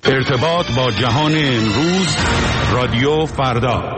ارتباط با جهان امروز، رادیو فردا.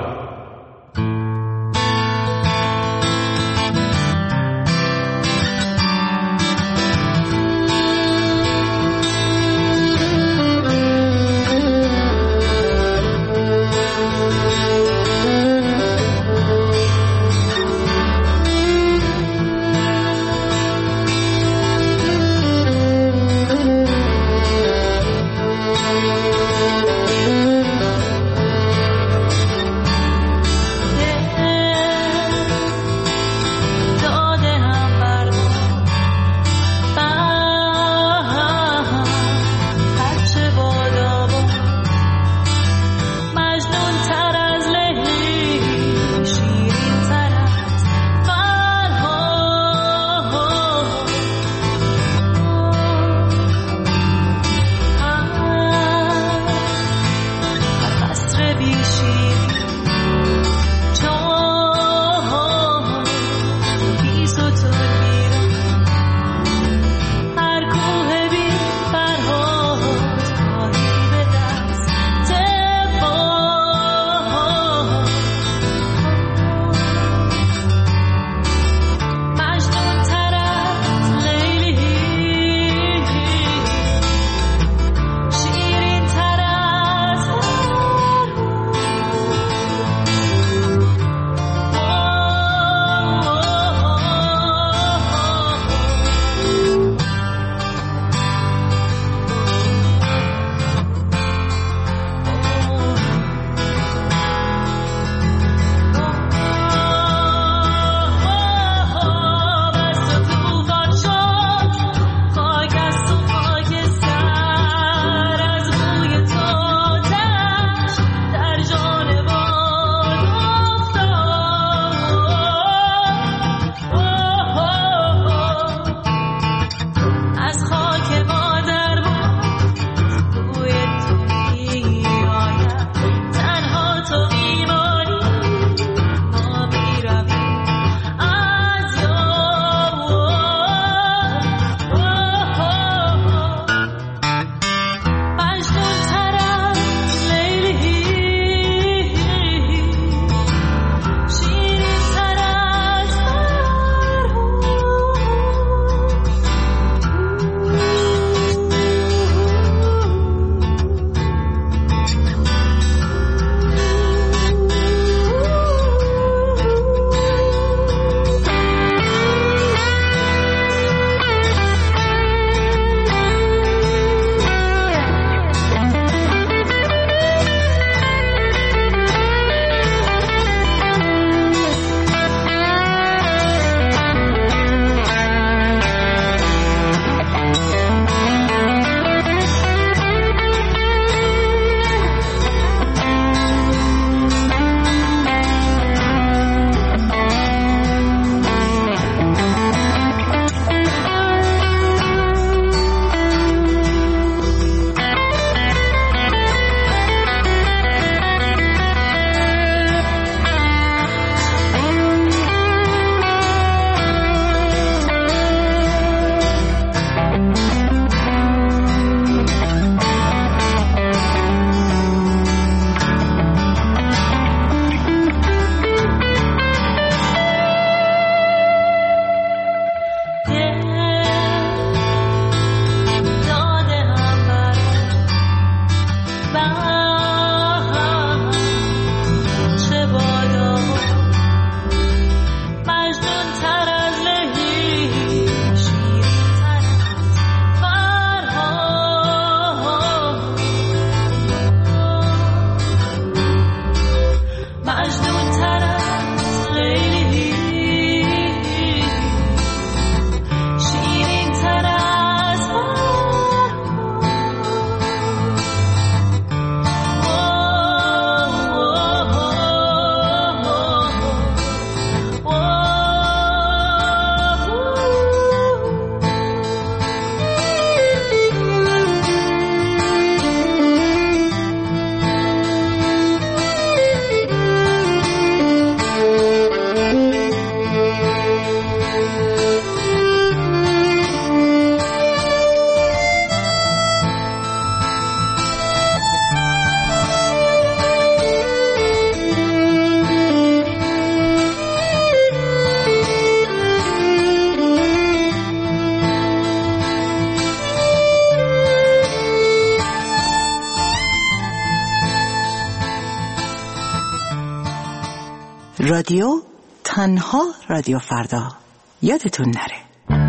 رادیو تنها رادیو فردا یادتون نره.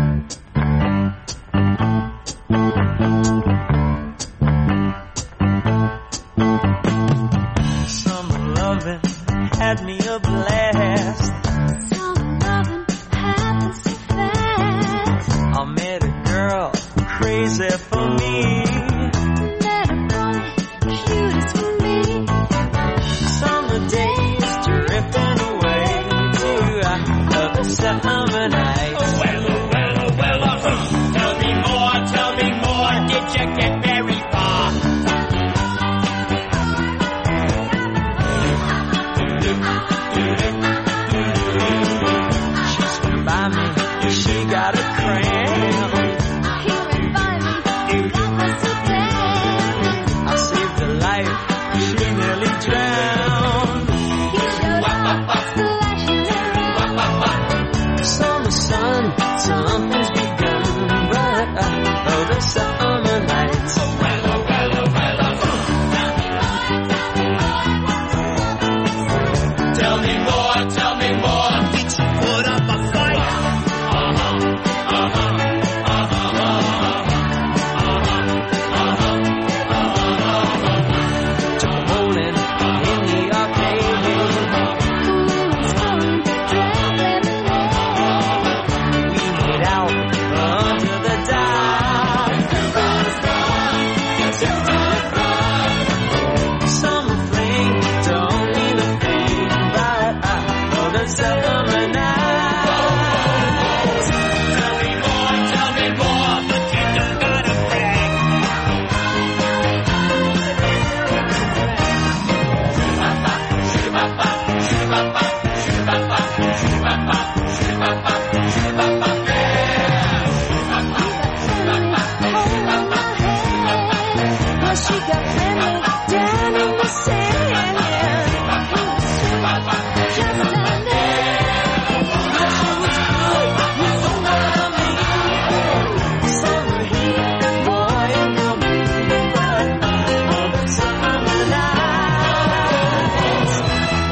Summer loving had me a blast. Summer loving happened so fast. I met a girl crazy for me. Met a boy cute as for me. Summer days drifting away to the summer night. Tell me more, did you get very far? She stood by me, she got a cramp. He went by me, that was so damn. I saved her life, she nearly drowned. He showed up, splashing around. Summer sun, something's begun, but the summer nights. Tell me more, did you put up a fight? Took a bowling in the arcade. The women's phone, drank lemonade. We made out under the dark. Summer fling, don't mean a thing, but the summer nights. Tell me more, but you don't gotta brag. Well, she got friendly down in the sand. He was sweet, just a man. Well, she was good, you know what I mean. Summer heat, boy, come on the summer nights.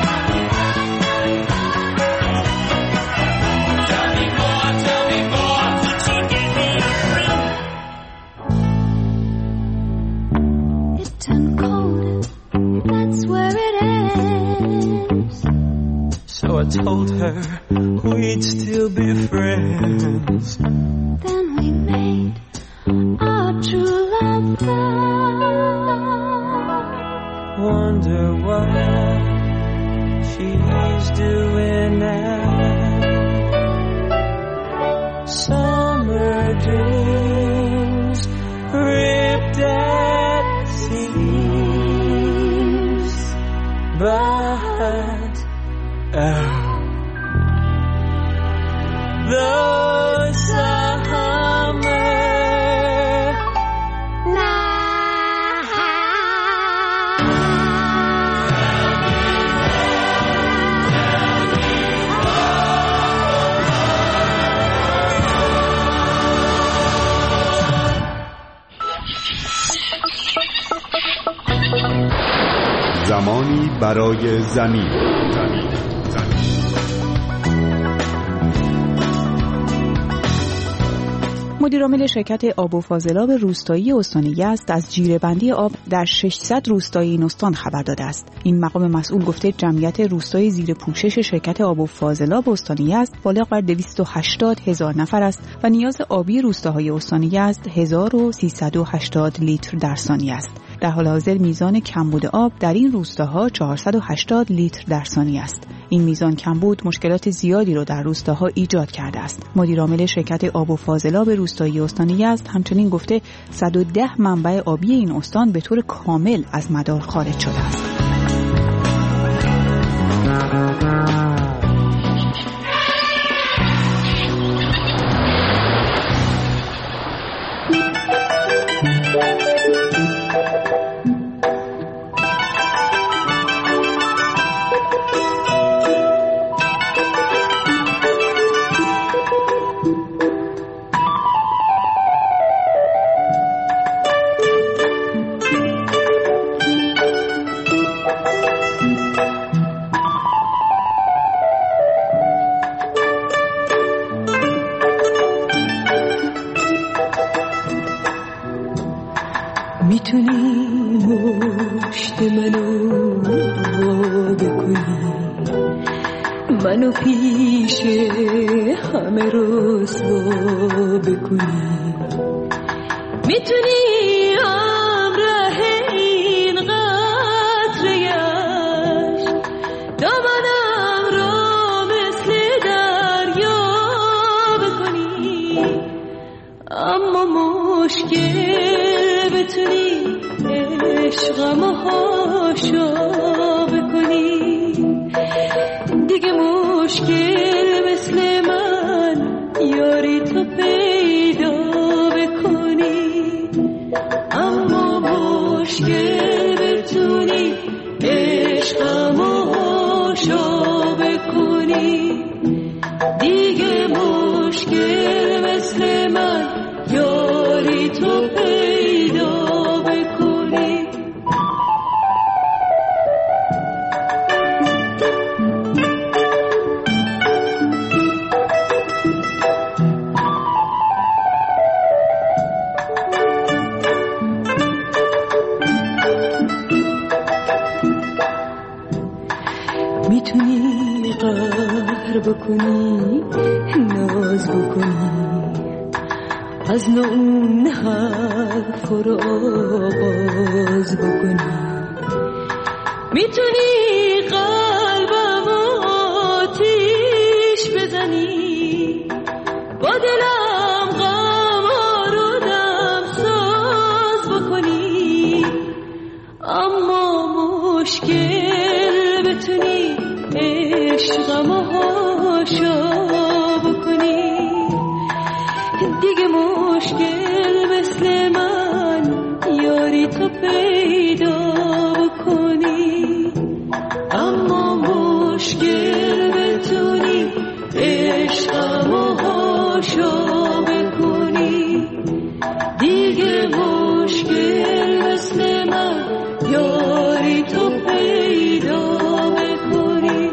Tell me more, did you get me a ring? It turned cold, that's where it ends. So I told her we'd still be friends. Then we made our true love vow. Wonder what she's doing now. Summer dreams ripped at seams, but the summer زمانی برای زمین. مدیرعامل شرکت آب و فاضلاب روستایی استان یزد از جیره‌بندی آب در 600 روستای این استان خبر داده است. این مقام مسئول گفته جمعیت روستای زیر پوشش شرکت آب و فاضلاب استان یزد بالغ بر 280,000 نفر است و نیاز آبی روستاهای استان یزد 1380 لیتر در ثانیه است. در حال حاضر میزان کمبود آب در این روستاها 480 لیتر در ثانیه است. این میزان کمبود مشکلات زیادی را در روستاها ایجاد کرده است. مدیرعامل شرکت آب و فاضلاب روستایی استان یزد همچنین گفته 110 منبع آبی این استان به طور کامل از مدار خارج شده است. میتونی مشت منو وا بکنی، منو پیش همه رسوا بکنی، میتونی همراه این قطره عشق دامنم رو مثل دریا بکنی، اما مشکل بتونی عشقمو هاشا بکنی، دیگه مشکل مثل من یاری تو پیدا بکنی، اما مشکل بتونی عشقمو هاشا بکنی، دیگه مشکل مثل من یاری تو پیدا بکنی. میتونی قهر بکنی، ناز بکنی، از نو اون حرف رو آغاز بکنی، میتونی قلبم آتیش بزنی، با دلم غم آرودم ساز بکنی، اما مشکل بتونی عشقمو هاشا بکنی، دیگه مشکل مثل من یاری تو پیدا بکنی، اما مشکل بتونی عشقمو هاشا بکنی، دیگه مشکل مثل من یاری تو پیدا بکنی.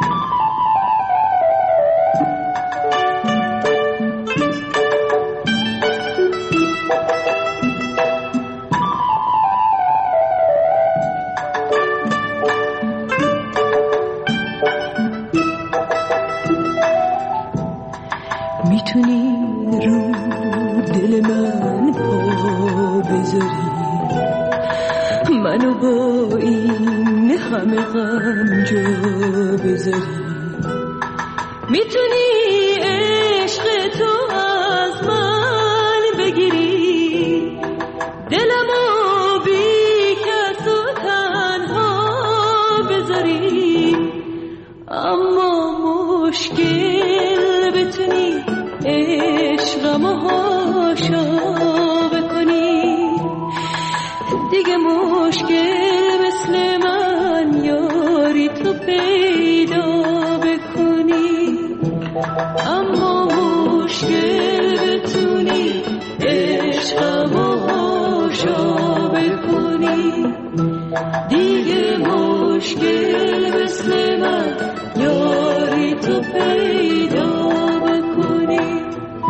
میتونی رو دل من پا بذاری، منو با این همه غم جا بذاری، میتونی عشق تو از من بگیری، دلمو بی کس و تنها بذاری، اما مشکل بتونی عشقمو هاشا بکنی، دیگه مشکل مثل من یاری تو پیدا بکنی، اما مشکل بتونی عشقمو هاشا بکنی، دیگه مشکل مثل من یاری تو پیدا بکنی.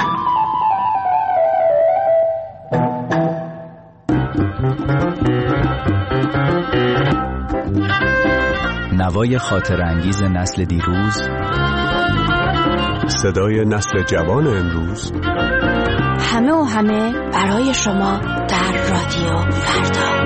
نوای خاطر انگیز نسل دیروز، صدای نسل جوان امروز، همه و همه برای شما در رادیو فردا.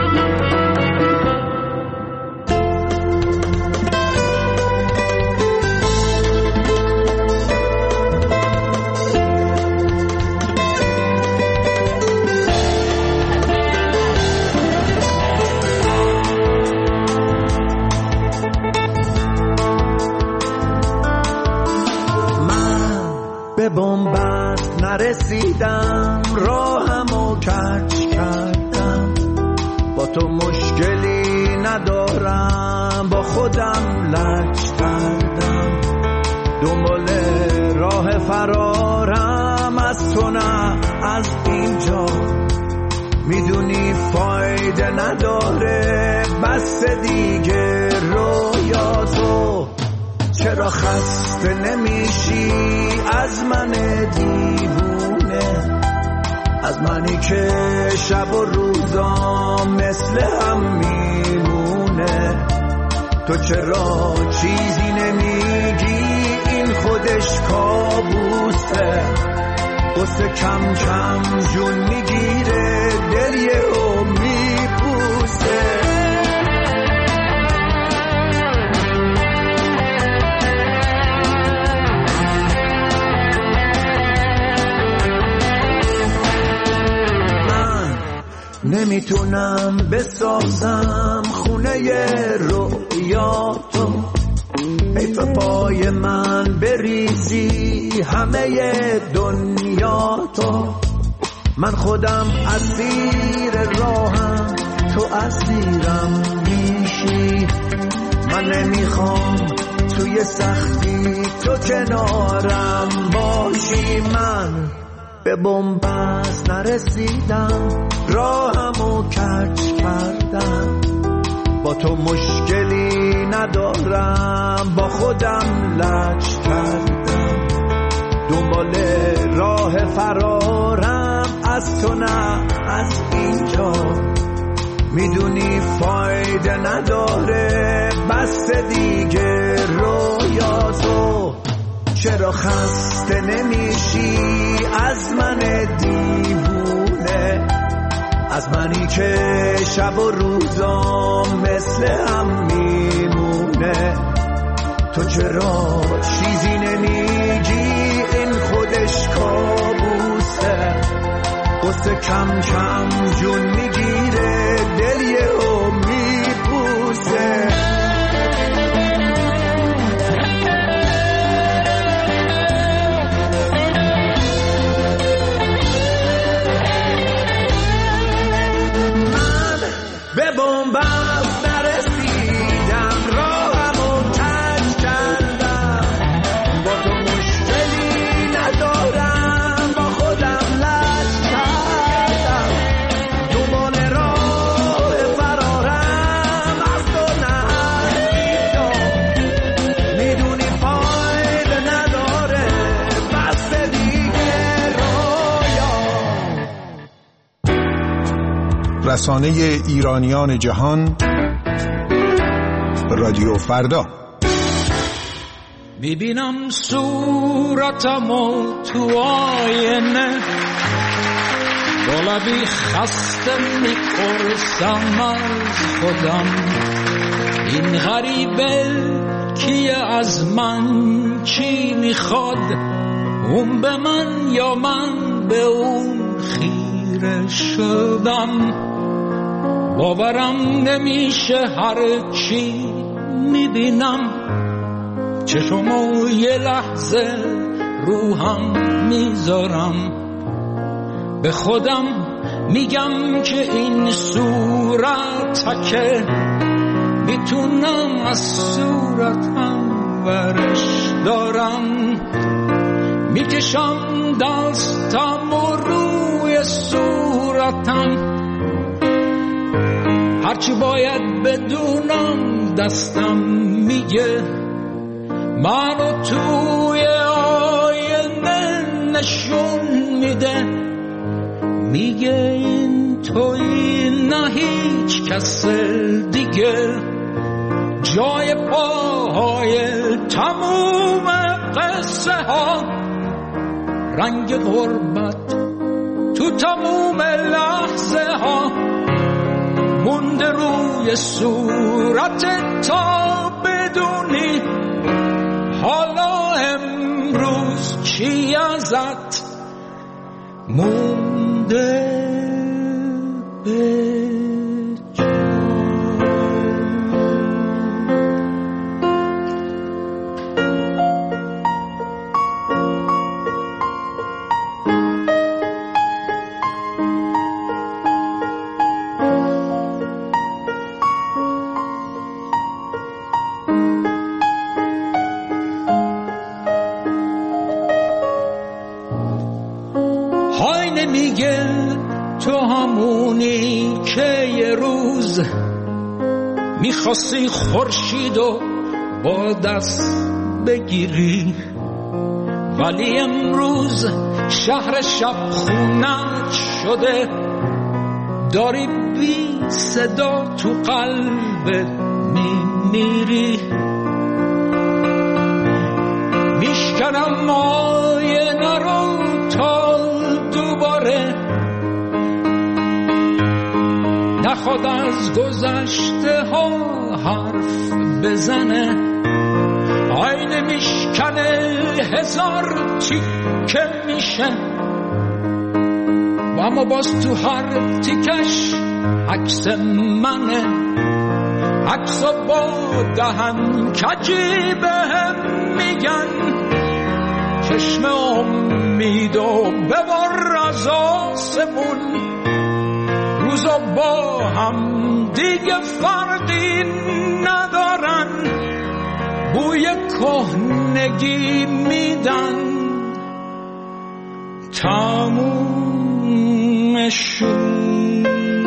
به بنبست نرسیدم، راهمو کج کردم، با تو مشکلی ندارم، با خودم لج کردم، دنبال راه فرارم از تو نه از اینجا، میدونی فایده نداره بس دیگه رویاتو، چرا خسته نمیشی از من دیوونه، از منی که شب و روزام مثل هم میمونه. تو چرا چیزی نمیگی؟ این خودش کابوسه. قصه کم کم جون میگیره، دل یهو میپوسه. نمیتونم بسازم خونه رویاتو، حیف پای من بریزی همه دنیاتو. من خودم اسیر راهم، تو اسیرم میشی. من نمیخوام توی سختی تو کنارم باشی. من به بنبست نرسیدم، راهمو کج کردم. با تو مشکلی ندارم، با خودم لج کردم. دنبال راه فرارم از تو نه از اینجا. میدونی فایده نداره بس دیگه رویاتو. چرا خسته نمیشی از من دیوونه؟ از منی که شب و روزام مثل هم میمونه. تو چرا چیزی نمیگی؟ این خودش کابوسه. قصه کم کم جون میگیره، دل یهو میپوسه. به بنبست نرسیدم، راهمو کج کردم. با تو مشکلی ندارم، با خودم لج کردم. دنبال راه فرارم از تو نه از اینجا. میدونی فایده نداره بس دیگه رویا. رسانه ایرانیان جهان، رادیو فردا. میبینم صورتمو تو آینه، با لبی خسته میپرسم از خودم. این غریبه کیه، از من چی میخواد؟ اون به من یا من به اون خیره شدم. باورم نمیشه هر چی میبینم، چشمو یه لحظه روهم میذارم. به خودم میگم که این صورتکه، میتونم از صورتم ورش دارم. میکشم دستم و روی صورتم، هرچی باید بدونم دستم میگه. منو توی آینه نشون میده، میگه این توی نه هیچ کس دیگه. جای پاهای تموم قصه ها، رنگ غربت تو تموم لحظه ها. مونده روی صورت تا بدونی حالا امروز چی ازت مونده به میگه تو همونی که یه روز میخواستی خورشیدو با دست بگیری، ولی امروز شهر شب خونت شده، داری بی صدا تو قلبت میمیری. میشکنم آینه رو تا دوباره نخواد از گذشته ها حرف بزنه. آینه میشکنه هزار تیکه میشه، و اما باز تو هر تیکش عکس منه. عکسا با دهن کجی بهم میگن چشم امیدو ببر از آسمون. روزا با هم دیگه فرقی ندارن، بوی کهنگی میدن، تمومشون.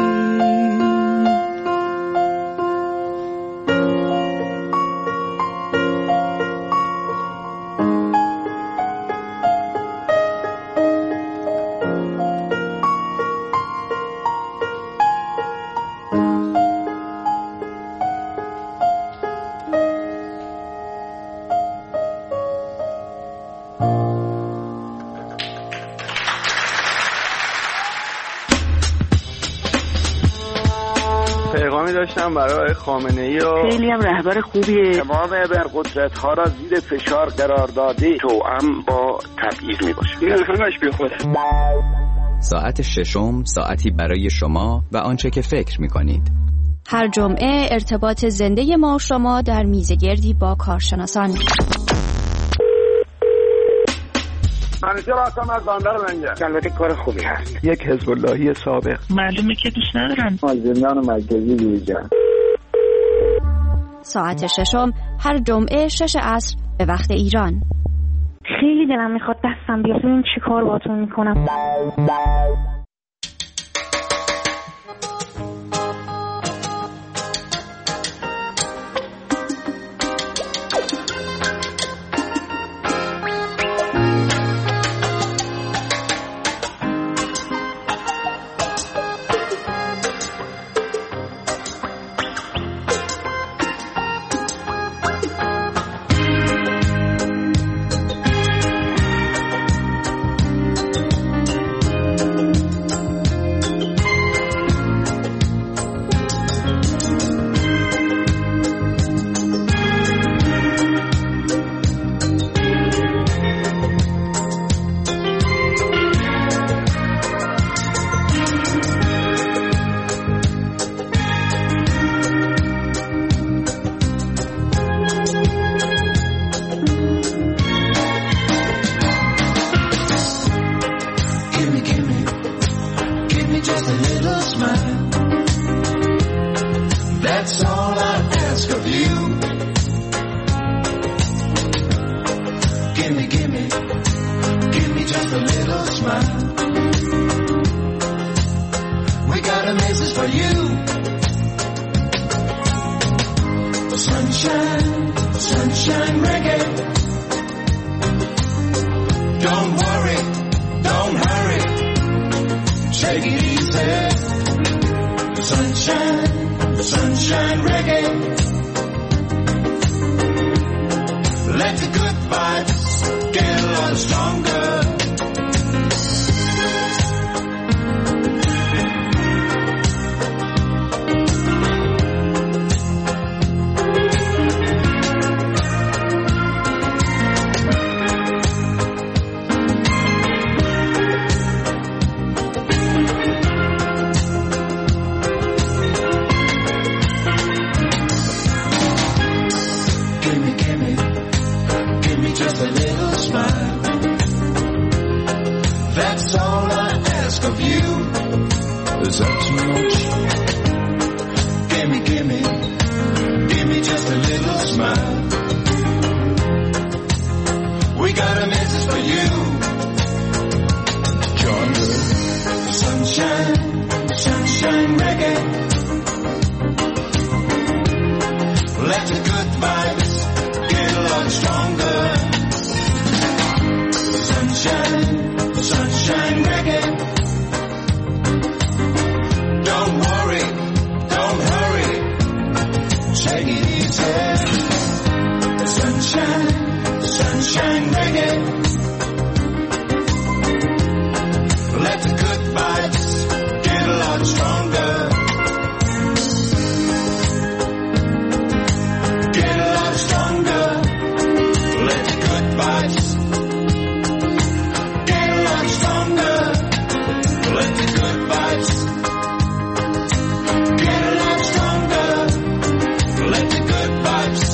پیغامی داشتم برای خامنه‌ای و خیلی هم رهبر خوبیه. تمام ابرقدرت‌ها را زیر فشار قرار داده، توأم با تبعیض میباشه. این همش بیخوده. ساعت ششم ساعتی برای شما و آنچه که فکر می‌کنید. هر جمعه ارتباط زنده ما و شما در میزگردی با کارشناسان. منیجر آسام از باندر منگه. البته کار خوبی هست. یک حزب اللهی سابق. معلومه که دوست ندارن. زندان مرکزی دیجان. ساعت ششم هر جمعه 6 عصر به وقت ایران. خیلی دلم میخواد دستم بیاد ببین چی کار باتون میکنم. take it easy. The sunshine reggae. Let the good vibes get a lot stronger. Get a lot stronger. Let the good vibes get a lot stronger. Let the good vibes get a lot stronger. Let the good vibes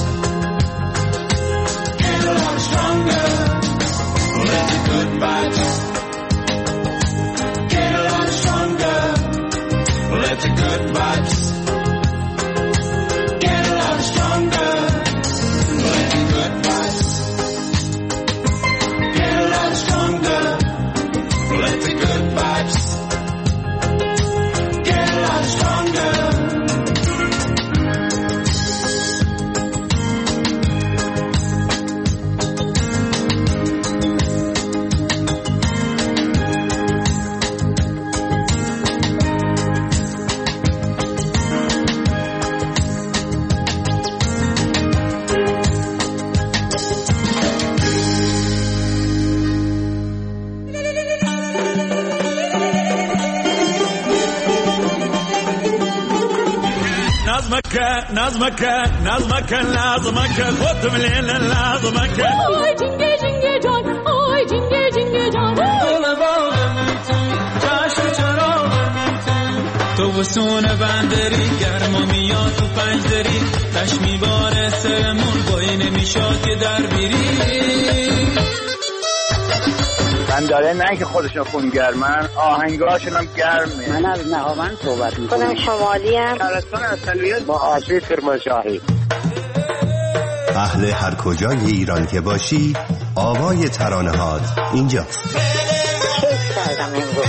get a lot stronger. Let the good vibes get a lot stronger. Let the good vibes get a lot stronger. Let the good vibes get a lot stronger. Let the good vibes get a lot stronger. نظمك لازمك خد مليل لازمك آی جنگه جنگه جان آی جنگه جنگه جان دل باغم جشن چراغم تو وسون بندری گرما میاد تو پنجدری تش میباره سرمون بایی نمیشاد که در بیری من داره نه که خودشون خونگرمن آهنگاشون هم گرمه. من از نهاوند صحبت میکنم. خودم شمالی ام. شهرستان اصلیت با آشوی کرمانشاهی. اهل هر کجای ایران که باشی آوای ترانه‌هات اینجاست. کیف کردم امروز.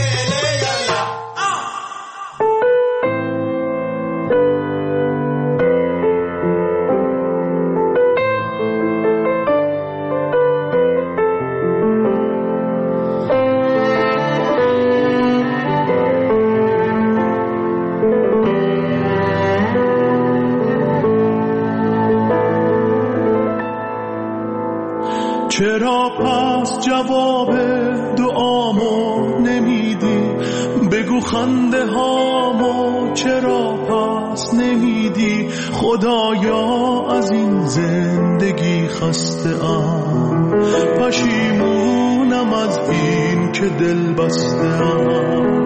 چرا پس جواب دعامو نمیدی بگو خنده هامو چرا پس نمیدی خدایا از این زندگی خسته ام پشیمونم از این که دل بسته ام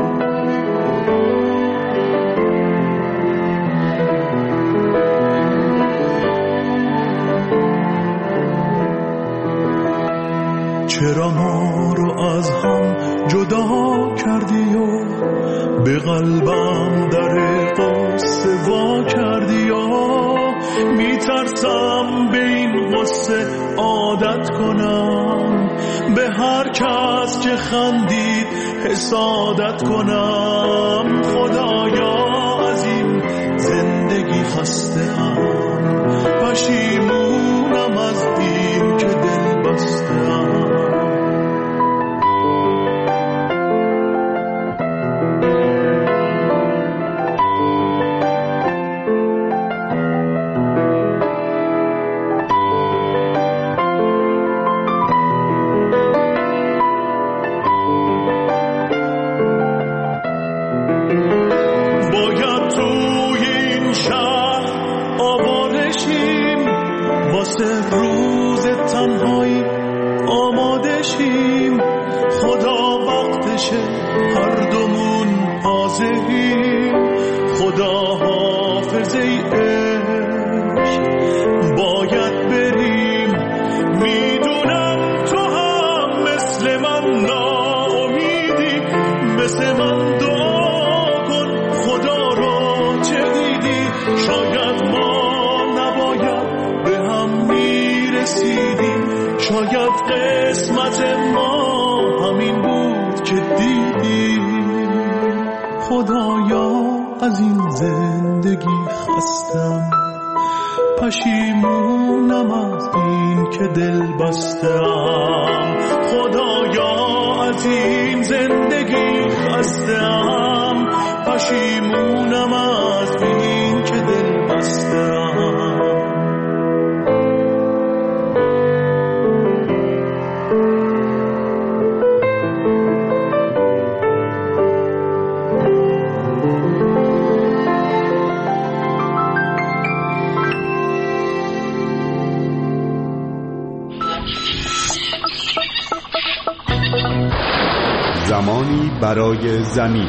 چرا ما رو از هم جدا کردی و به قلبم در قصه وا کردی و میترسم به این قصه عادت کنم به هر کس که خندید حسادت کنم خدایا از این زندگی خسته ام پشیمونم از این که دل بسته ام روز تنهایی آماده شیم خدا وقتشه هر دومون حاضریم خدا حافظ ای عشق باید بریم میدونم تو هم مثل من ناامیدی مثل من دعا کن خدا رو چه دیدی شاید ما نباید به هم میرسیدیم شاید قسمت ما همین بود که دیدیم خدایا از این زندگی خستم پشیمونم از این که دل بستم خدایا از این زندگی خستم پشیمونم از این که دل بستم زمانی برای زمین.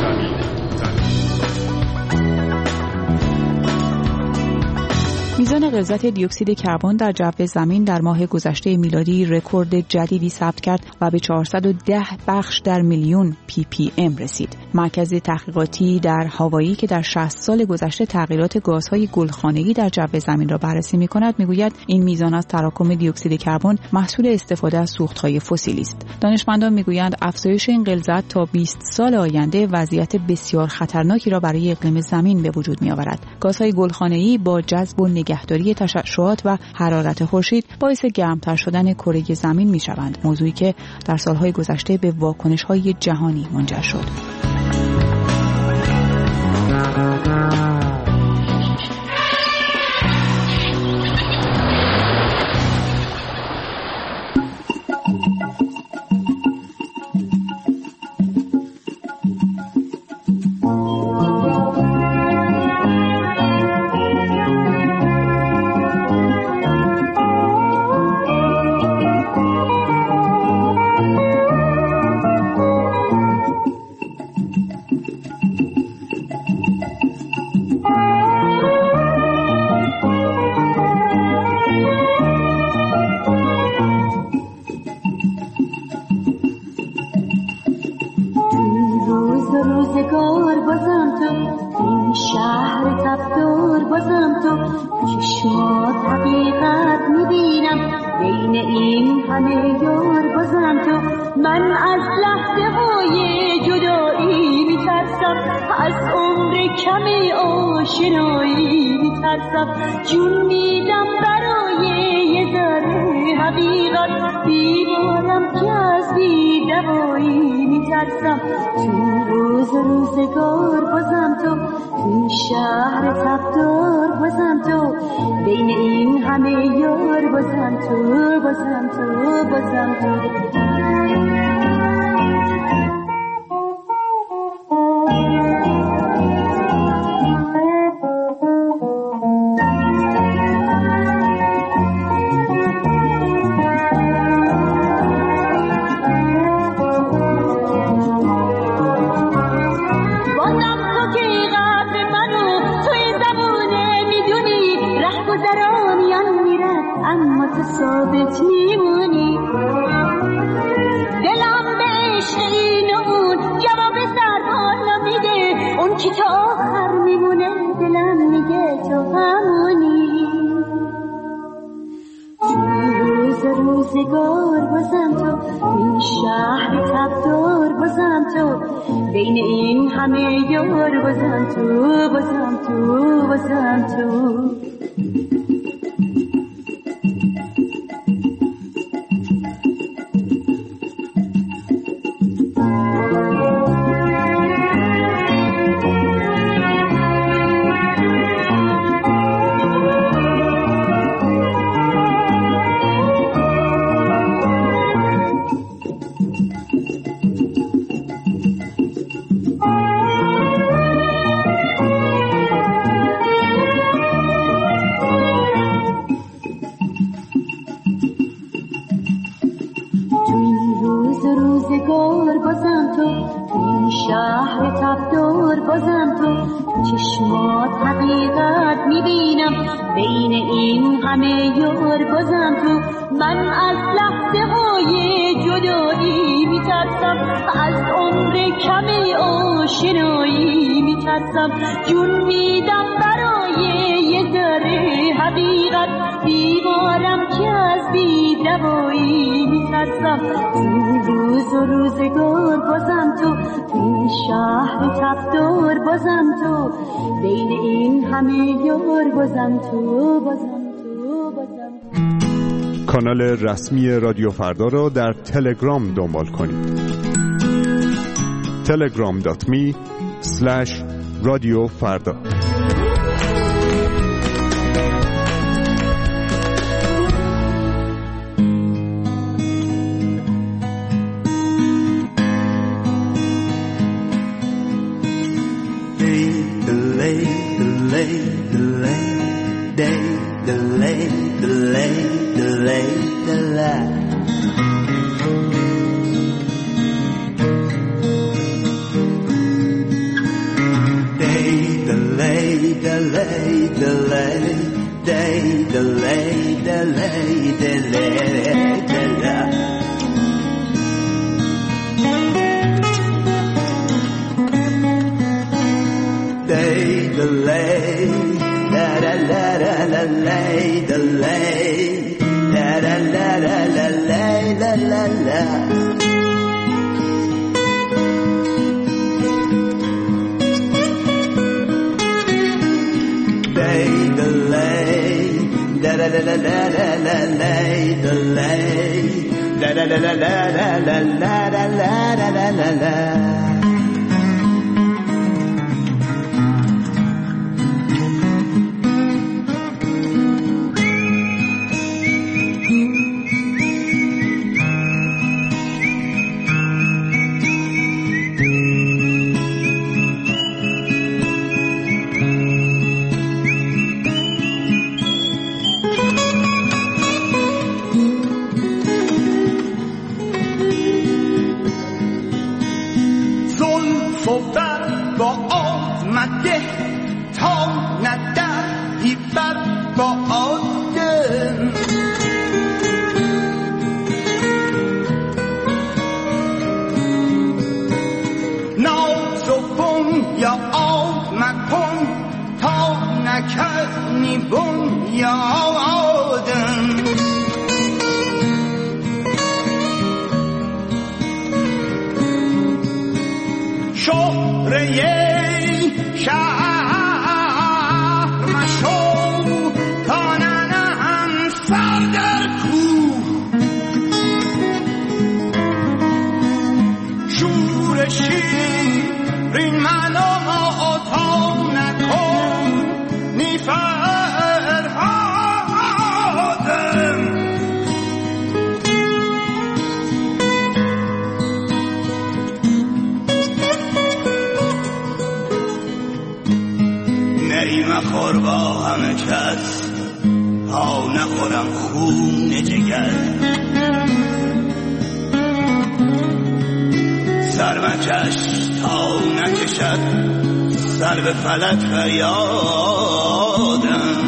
میزان غلظت دیوکسید کربن در جو زمین در ماه گذشته میلادی رکورد جدیدی ثبت کرد و به 410 بخش در میلیون ppm رسید. مرکز تحقیقاتی در هاوایی که در 60 سال گذشته تغییرات گازهای گلخانه‌ای در جو زمین را بررسی می‌کند میگوید این میزان از تراکم دیوکسید کربن محصول استفاده از سوخت‌های فسیلی است. دانشمندان میگویند افزایش این غلظت تا 20 سال آینده وضعیت بسیار خطرناکی را برای اقلیم زمین به وجود می‌آورد. گازهای گلخانه‌ای با جذب و نگهداری تشعشعات و حرارت خورشید باعث گرمتر شدن کره زمین می‌شوند، موضوعی که در سالهای گذشته به واکنش‌های جهانی منجر شد. جون میدم برای یه ذره حقیقت، بیمارم که از بی دوایی میترسم. تو روزگار بازم تو، تو شهر تبدار بازم تو، بین این همه یار بازم تو، بازم تو، بازم تو. ثابت میمونی دلم به عشق این و اون جواب سر بالا میده، اون کی تا آخر میمونه دلم میگه تو همونی. روزگار بازم تو، این شهر تبدار بازم تو، بین این همه یار بازم تو، بازم تو، بازم تو. روزگار بازم تو، این شهر تبدار بازم تو، چشمات حقیقت میبینم بین این همه یار بازم تو. من از لحظه های جدایی میترسم، از عمر کم آشنایی میترسم. جون میدم برای یه ذره حقیقت، بیمارم که از بی دوایی میترسم. روزگار بازم تو، این شهر تبدار بازم تو، بین این همه یار بازم تو، بازم تو، بازم تو. کانال رسمی رادیو فردا را در تلگرام دنبال کنید. telegram.me/رادیوفردا. delay, delay, day, delay, delay, delay, delay. Day, delay, la la la la la, lay, delay, la la la la la, lay, la la la. Delay, da da da da da da da, delay, da da da da da da da da da da da da. مخور با همه کس تا نخورم خون جگر سر مکش تا نکشد سر به فلک فریادم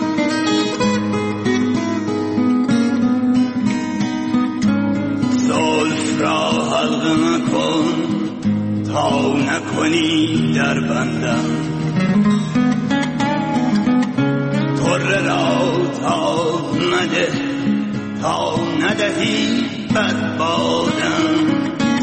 زلف را حلقه مکن تا نکنی در بندم طره را تاب مده تا ندهی بد بادم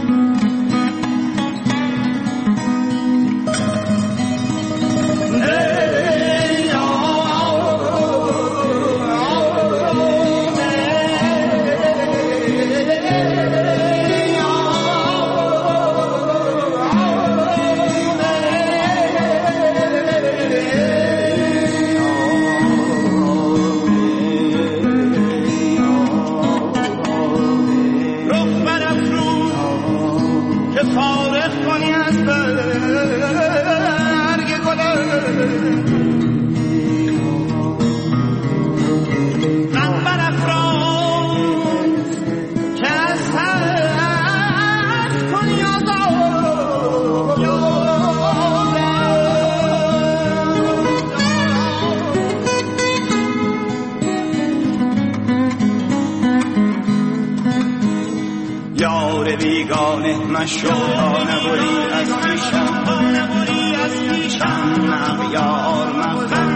مشو تا نبری از پیشم مغیار مغزن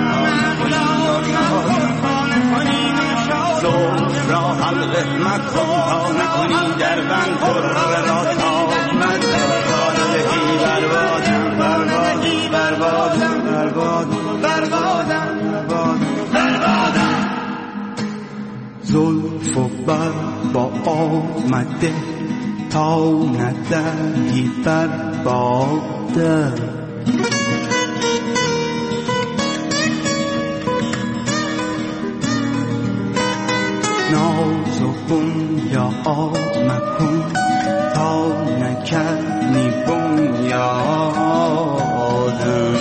زلف را حلقه مکن تا نکنی در بند طره را تاب مده تا ندهی بربادم بربادی بربادم بربادم بربادم زلف و بر با آمده تا ندهی بربادم ناز و بنیاد مکن تا نکنی بنیادم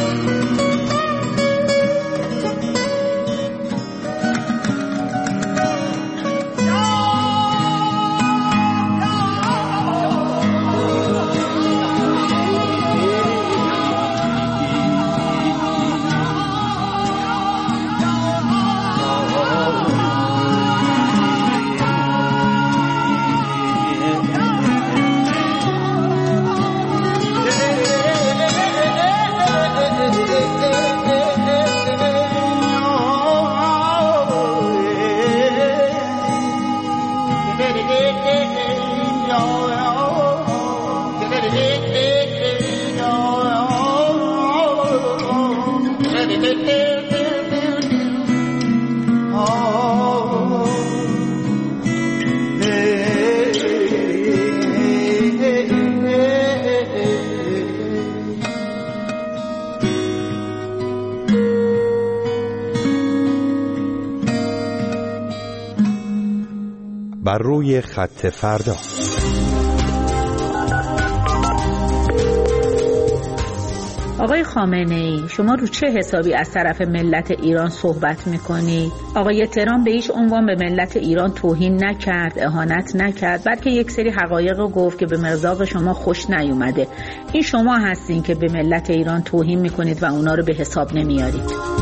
بر روی خط فردا. آقای خامنه‌ای، شما رو چه حسابی از طرف ملت ایران صحبت میکنید؟ آقای ترامپ به هیچ عنوان به ملت ایران توهین نکرد، اهانت نکرد، بلکه یک سری حقایق رو گفت که به مذاق شما خوش نیومده. این شما هستین که به ملت ایران توهین میکنید و اونا رو به حساب نمیارید.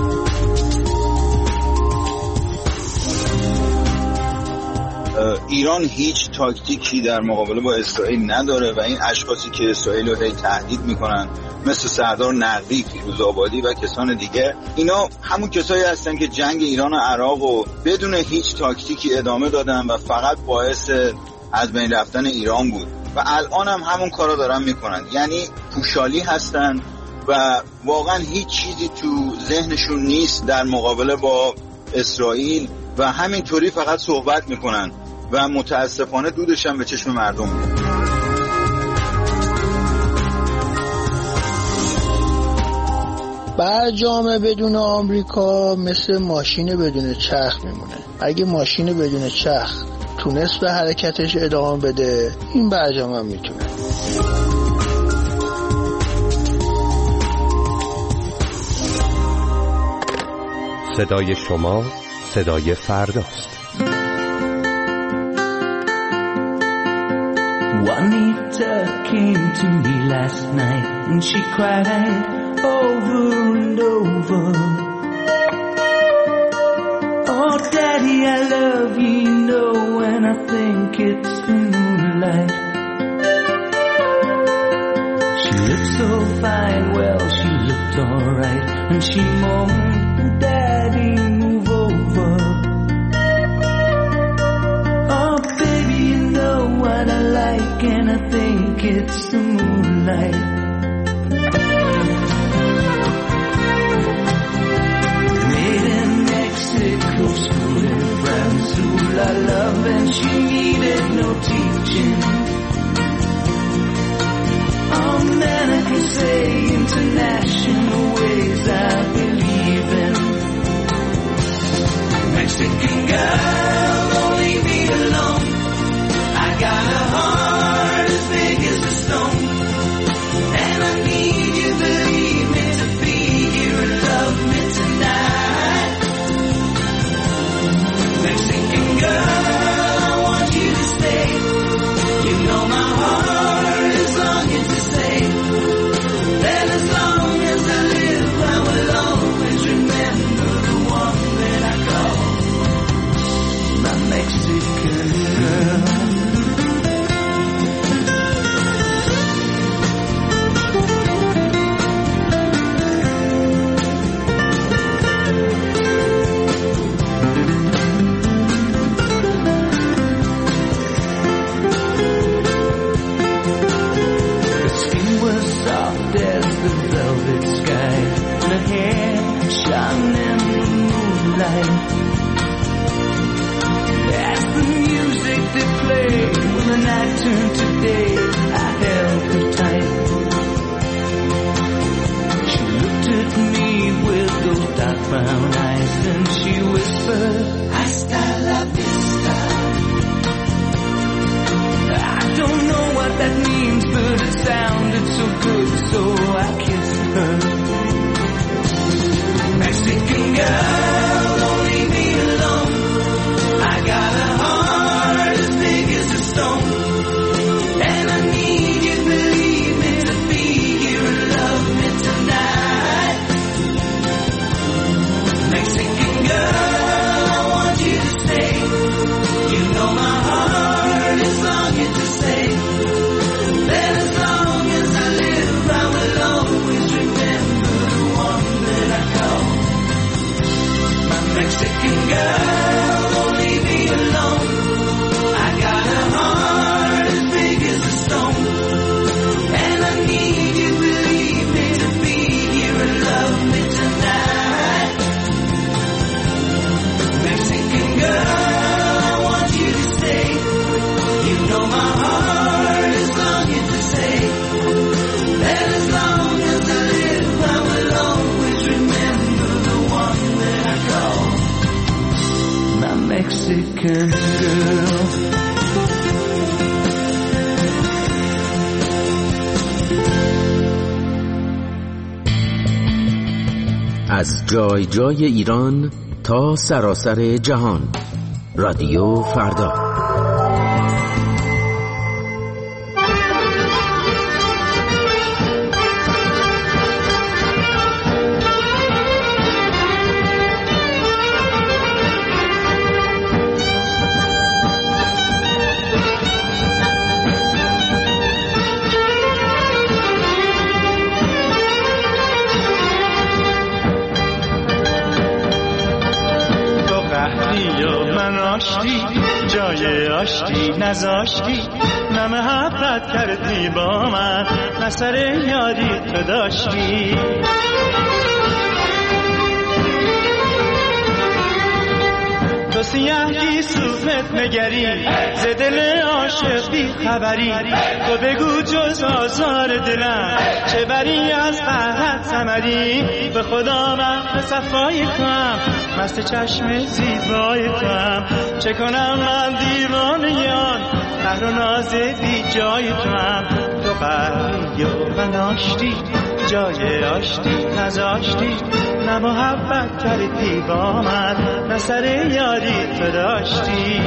ایران هیچ تاکتیکی در مقابله با اسرائیل نداره و این اشخاصی که اسرائیل رو تهدید میکنن مثل سردار نقوی، فیروز آبادی و کسان دیگه، اینا همون کسایی هستن که جنگ ایران و عراق رو بدون هیچ تاکتیکی ادامه دادن و فقط باعث از بین رفتن ایران بود و الان هم همون کارا دارن میکنن. یعنی پوشالی هستن و واقعا هیچ چیزی تو ذهنشون نیست در مقابله با اسرائیل و همینطوری فقط صحبت میکنن و متاسفانه دودش هم به چشم مردم میاد. برجام بدون آمریکا مثل ماشین بدون چرخ میمونه. اگه ماشین بدون چرخ تونست به حرکتش ادامه بده، این برجام هم میتونه. صدای شما صدای فرداست. Juanita came to me last night and she cried over and over. Oh, Daddy, I love you, you know, and I think it's the moonlight. She looked so fine, well, she looked alright, and she moaned, Daddy, move over. Oh, baby, you know what I like, and I think it's the moonlight. Made in Mexico, school in France, ooh, I love, and she needed no teaching. Oh, man, I can say international ways I believe in. Mexican girl, don't leave me alone. I got a heart as big as a stone, and I need you, believe me, to be here and love me tonight. Mexican girl, I want you to stay. You know my heart is longing to say that as long as I live, I will always remember the one that I call my Mexican girl. As the music that played when the night turned to day, I held her tight. She looked at me with those dark brown eyes and she whispered, Hasta la vista. I don't know what that means, but it sounded so good, so I kissed her. Mexican girl, don't leave me alone. I got a heart as big as a stone, and I need you, believe me, to be here and love me tonight. Mexican girl, I want you to stay. You know my heart is longing to say that as long as I live, I will always remember the one that I call my Mexican girl. Don't leave me alone. I got a heart as big as a stone, and I need you, believe me, to be here and love me tonight. Mexican girl. از جای جای ایران تا سراسر جهان، رادیو فردا. جای آشتی نذاشتی، نه محبت کردی با من، نه سر یادی تو داشتی. تو سیاهی صورت نگری، ز دل عاشق بی خبری. تو بگو جز آزار دلم چه بری از قهرت ثمری. به خدا من به صفای توام، مست چشم زیبای توام. چه کنم من دیوانیان، قهر و ناز بی جای توام. تو قهری و من آشتی، جای آشتی نذاشتی، نه محبت کردی با من، نه سر یاری تو داشتی.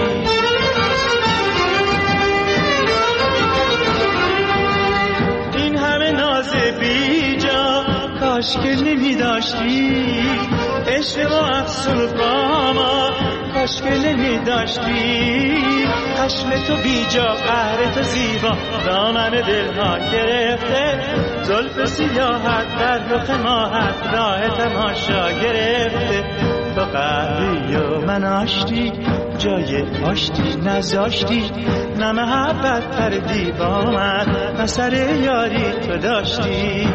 این همه ناز بی جا کاش که نمی داشتی. عشق و افسون و قاما کاش که نمی داشتی. خشم تو بی جا، قهر تو زیبا، دامن دلها گرفته. زلف سیاحت در رخ ماهت، راه تماشا گرفته. تو قهری و من آشتی، جای آشتی نذاشتی، نه محبت کردی با من، نه سر یاری تو داشتی.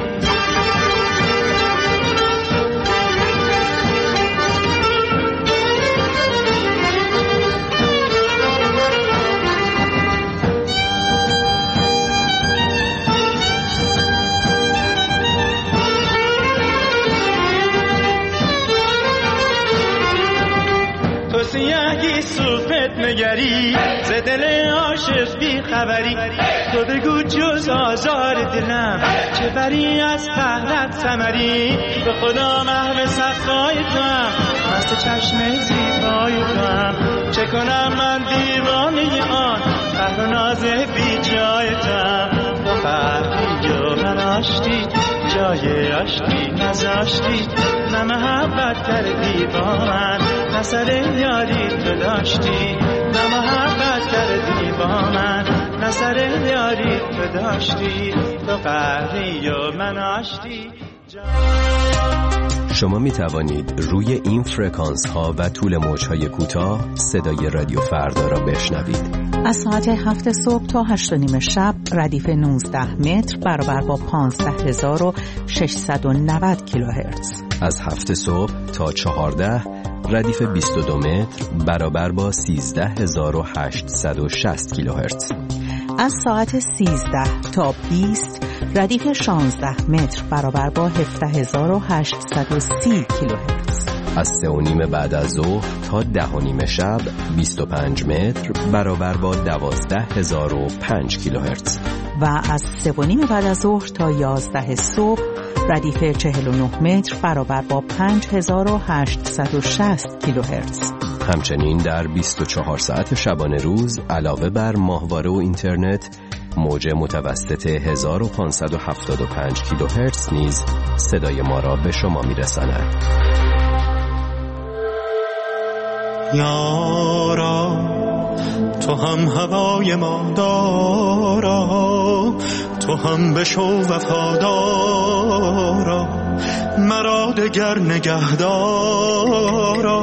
سیاهی صورت نگری، ز دل عاشق بی خبری. تو بگو جز آزار دلم چه بری از قهرت ثمری. به خدا محو صفای توام، مست چشم زیبای توام. چه کنم من دیوانه آن، قهر و ناز بی جای توام. تو قهری و من آشتی، جای آشتی نذاشتی، نه محبت کردی با من، نه سر یاری تو داشتی. نه محبت کردی با من، نه سر یاری تو داشتی. تو قهری و من آشتی. شما می توانید روی این فرکانس ها و طول موج های کوتاه صدای رادیو فردا را بشنوید. از ساعت 7 صبح تا 8:30 شب ردیف 19 متر برابر با 15690 کیلوهرتز. از 7 صبح تا 14 ردیف 22 متر برابر با 13860 کیلوهرتز. از ساعت 13 تا 20 ردیف 16 متر برابر با 17830 کیلوهرتز. از 3:30 بعد از ظهر تا 10:30 شب 25 متر برابر با 12005 کیلوهرتز. و از 3:30 بعد از ظهر تا 11 صبح ردیف 49 متر برابر با 5860 کیلوهرتز. همچنین در 24 ساعت شبانه روز علاوه بر ماهواره و اینترنت، موج متوسط 1575 کیلوهرتز نیز صدای ما را به شما میرساند. یارا تو هم هوای ما دارا، تو هم بشو وفادارا، مرا دگر نگهدارا.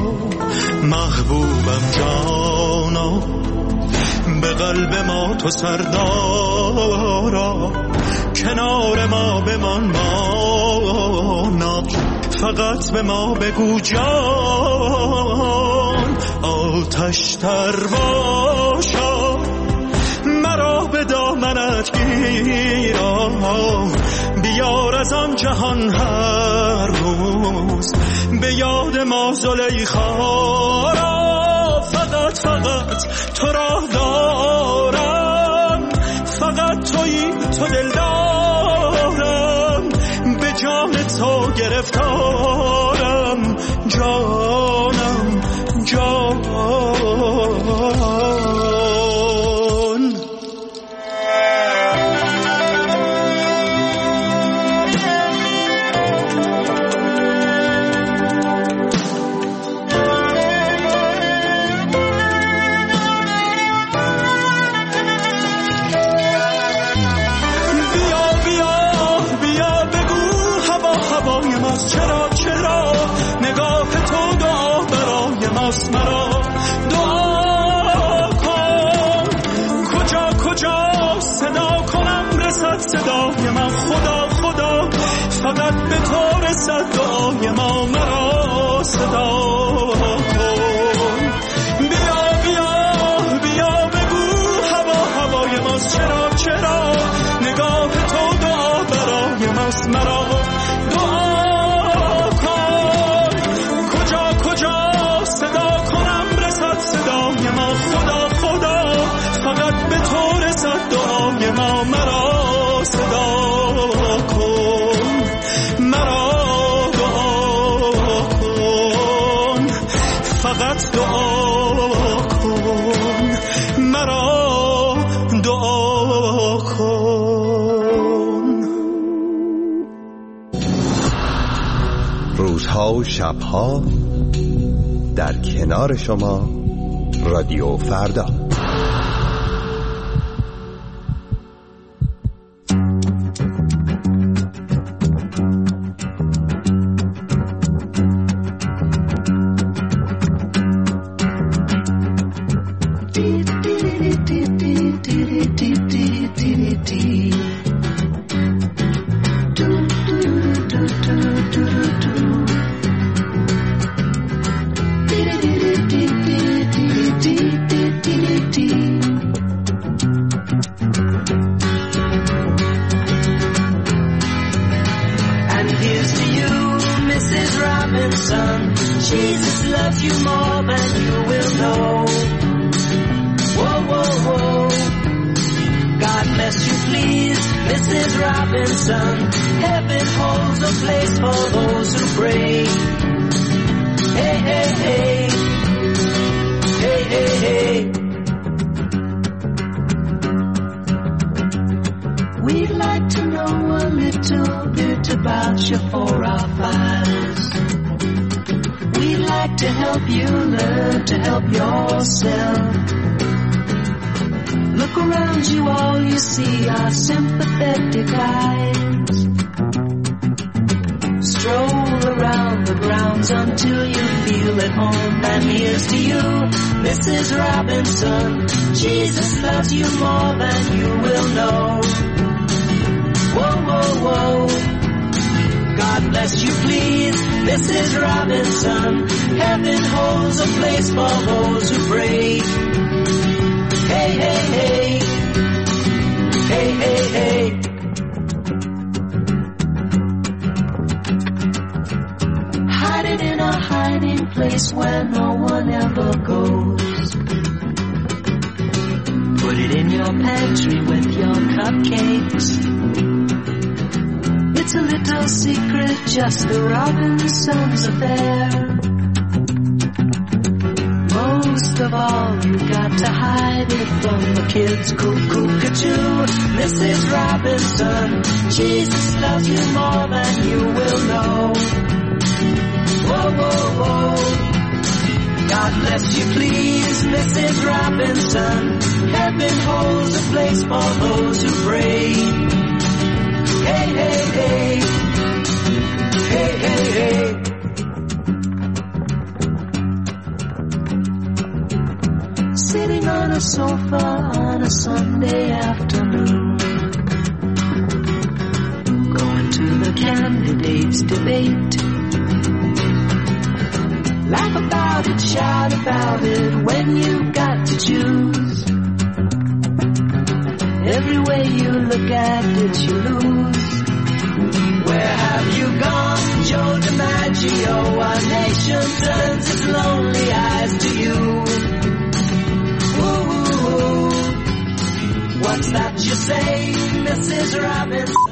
محبوبم جانا، به قلب ما تو سردارا، کنار ما بمان مانا، فقط به ما بگو جان. آتش تر باشا، مرا به دامنت گیرا، بیار از آن جهان هر روز به یاد ما زلیخا را. فقط تو را دارم، فقط تویی تو دل دارم، به جان تو گرفتارم، جانم جان. مرا دعا کن، کجا کجا صدا کنم رسد صدای من، خدا خدا فقط به تو رسد دعای ما، مرا صدا کن. بیا بیا بیا بگو هوا هوای ماست، چرا چرا نگاه تو دعا برای ماست، مرا دعا کن، کجا کجا صدای ما، خدا خدا فقط به تو رسد دعای ما، مرا صدا کن، مرا دعا کن، فقط دعا کن، مرا دعا کن. روزها و شبها در کنار شما رادیو فردا. Until you feel at home, and here's to you, Mrs. Robinson. Jesus loves you more than you will know. Whoa, whoa, whoa. God bless you, please, Mrs. Robinson. Heaven holds a place for those who pray. Hey, hey, hey. Hey, hey, hey. In a hiding place where no one ever goes. Put it in your pantry with your cupcakes. It's a little secret, just the Robinsons' affair. Most of all, you got to hide it from the kids. Cuckoo-ca-choo, Mrs. Robinson. Jesus loves you more than you will know. Whoa, whoa, whoa. God bless you, please, Mrs. Robinson. Heaven holds a place for those who pray. Hey, hey, hey. Hey, hey, hey. Sitting on a sofa on a Sunday afternoon, going to the candidates' debate. Laugh about it, shout about it when you've got to choose. Every way you look at it, you lose. Where have you gone, Joe DiMaggio? Our nation turns its lonely eyes to you. What's that you say, Mrs. Robinson?